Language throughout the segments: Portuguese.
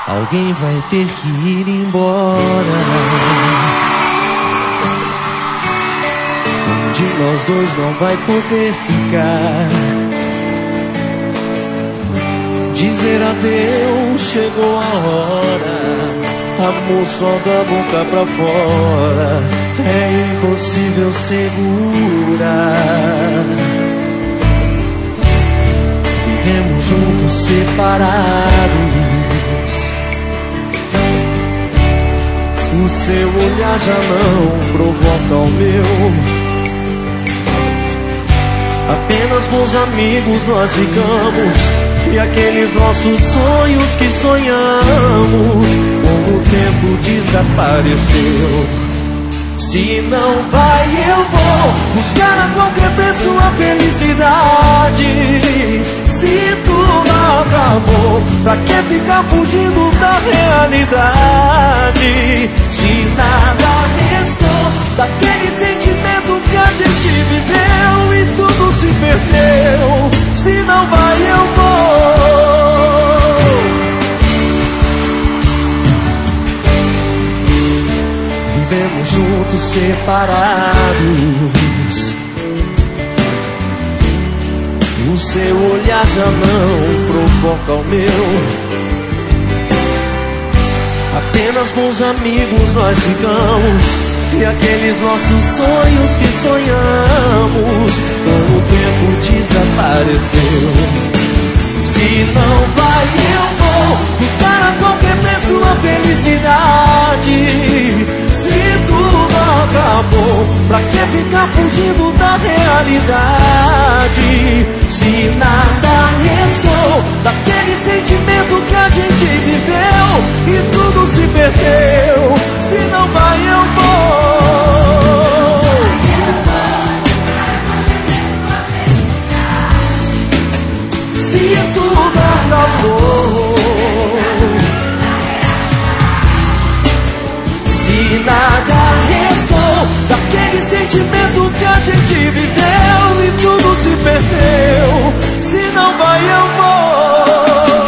alguém vai ter que ir embora. Um de nós dois não vai poder ficar. Dizer adeus, chegou a hora. Amor só da boca pra fora, é impossível segurar. Vivemos juntos separados. O seu olhar já não provoca o meu. Apenas bons amigos nós ficamos. E aqueles nossos sonhos que sonhamos, com o tempo desapareceu. Se não vai, eu vou buscar a qualquer preço a felicidade. Se tudo acabou, pra que ficar fugindo da realidade? Se nada restou daquele sentimento que a gente viveu e tudo se perdeu. Se não vai, eu vou. Vivemos juntos separados. O seu olhar já não provoca o meu. Apenas bons amigos nós ficamos. E aqueles nossos sonhos que sonhamos, com o tempo desapareceu. Se não vai, eu vou buscar a qualquer preço a felicidade. Se tudo acabou, pra que ficar fugindo da realidade? Se nada restou daquele sentimento que a gente viveu e tudo se perdeu. Se não vai, eu vou. Se tudo acabou, se nada restou daquele sentimento que a gente viveu e tudo se perdeu. Se não vai, eu vou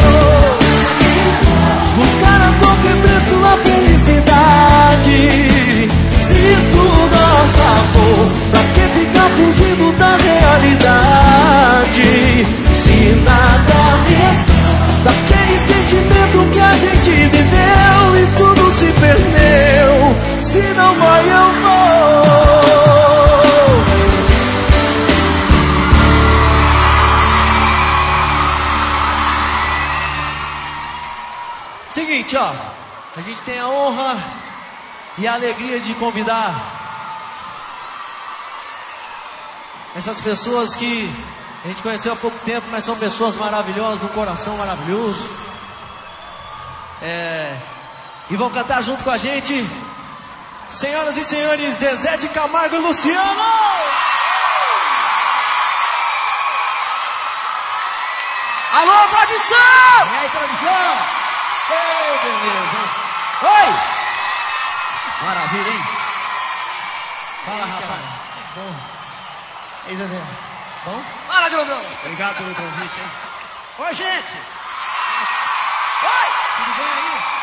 buscar a qualquer preço a felicidade. Se tudo acabou, pra que ficar fugindo da realidade? Se nada restou daquele sentimento que a gente viveu e tudo se perdeu. Se não vai, eu vou. Seguinte, ó, a gente tem a honra e a alegria de convidar essas pessoas que a gente conheceu há pouco tempo, mas são pessoas maravilhosas, um coração maravilhoso. E vão cantar junto com a gente, senhoras e senhores, Zezé de Camargo e Luciano! Alô, tradição! E aí, tradição? Ei, beleza! Oi! Maravilha, hein? Fala, rapaz. Bom. E aí, Zezé? Bom? Fala, Grandão. Obrigado pelo convite, hein? Oi, gente! Oi! Tudo bem aí?